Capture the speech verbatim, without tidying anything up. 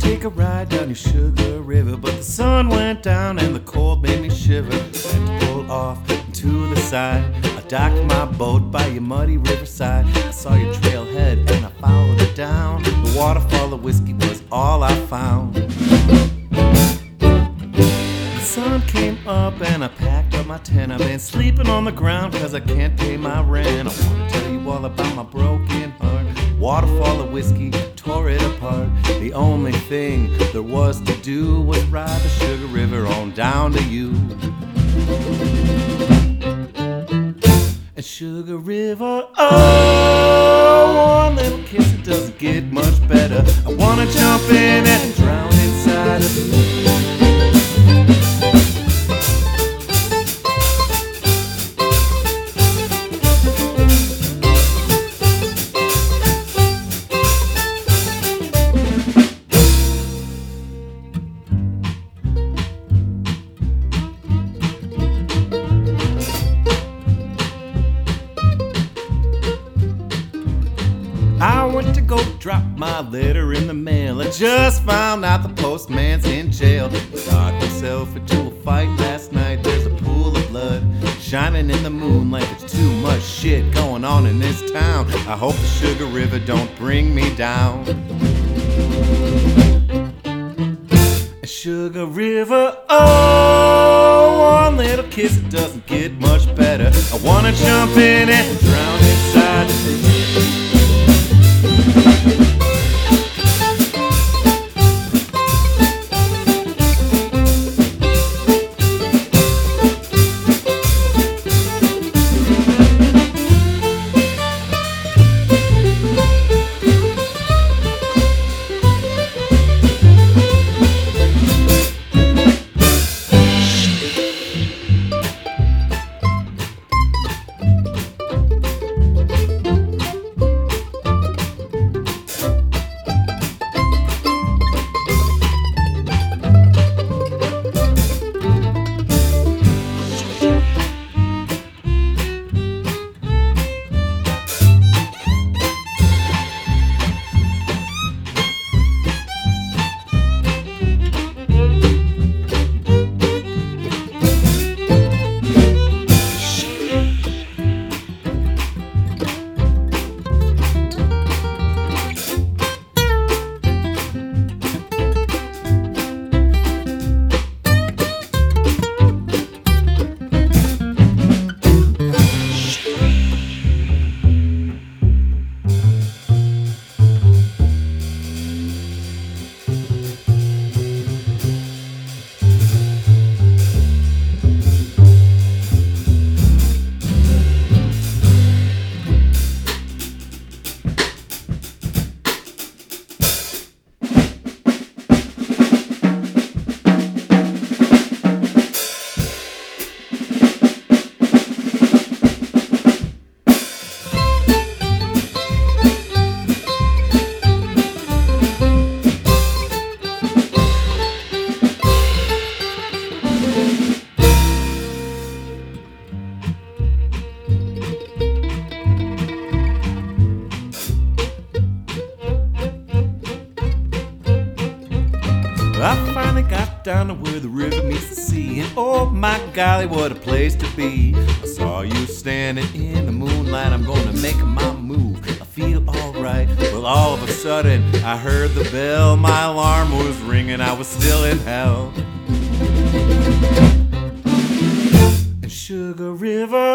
take a ride down your Sugar River, but the sun went down and the cold made me shiver. Had to pull off to the side. I docked my boat by your muddy riverside. I saw your trailhead and I followed it down. The waterfall of whiskey was all I found. The sun came up and I packed up my tent. I've been sleeping on the ground cause I can't pay my rent. I wanna tell you all about my broken heart. Waterfall of whiskey tore it apart. The only thing there was to do was ride the Sugar River on down to you. And Sugar River, oh, one little kiss, it doesn't get much better. I wanna jump in and drown inside of you. I went to go drop my letter in the mail. I just found out the postman's in jail. Got myself into a fight last night. There's a pool of blood shining in the moonlight. There's too much shit going on in this town. I hope the Sugar River don't bring me down. Sugar River, oh, one little kiss, it doesn't get much better. I wanna jump in and drown inside the sea. I finally got down to where the river meets the sea, and oh my golly, what a place to be. I saw you standing in the moonlight. I'm gonna make my move, I feel alright. Well, all of a sudden I heard the bell. My alarm was ringing, I was still in hell. And Sugar River,